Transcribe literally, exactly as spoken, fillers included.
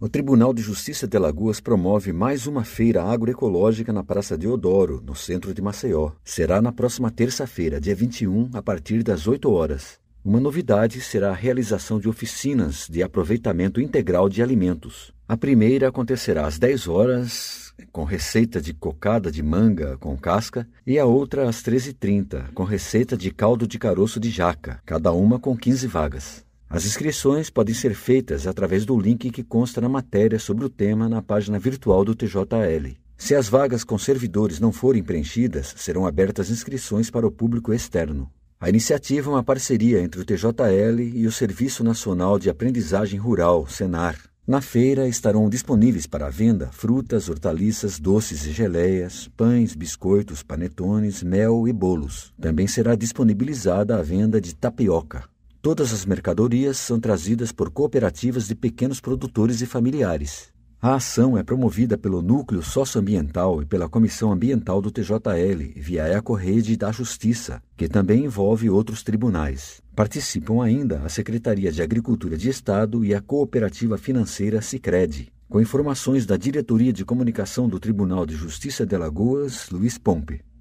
O Tribunal de Justiça de Alagoas promove mais uma feira agroecológica na Praça Deodoro, no centro de Maceió. Será na próxima terça-feira, dia vinte e um, a partir das oito horas. Uma novidade será a realização de oficinas de aproveitamento integral de alimentos. A primeira acontecerá às dez horas, com receita de cocada de manga com casca, e a outra às treze e trinta, com receita de caldo de caroço de jaca, cada uma com quinze vagas. As inscrições podem ser feitas através do link que consta na matéria sobre o tema na página virtual do T J L. Se as vagas com servidores não forem preenchidas, serão abertas inscrições para o público externo. A iniciativa é uma parceria entre o T J L e o Serviço Nacional de Aprendizagem Rural, Senar. Na feira estarão disponíveis para a venda frutas, hortaliças, doces e geleias, pães, biscoitos, panetones, mel e bolos. Também será disponibilizada a venda de tapioca. Todas as mercadorias são trazidas por cooperativas de pequenos produtores e familiares. A ação é promovida pelo Núcleo Socioambiental e pela Comissão Ambiental do T J L, via Ecorrede da Justiça, que também envolve outros tribunais. Participam ainda a Secretaria de Agricultura de Estado e a Cooperativa Financeira Sicredi. Com informações da Diretoria de Comunicação do Tribunal de Justiça de Alagoas, Luiz Pompe.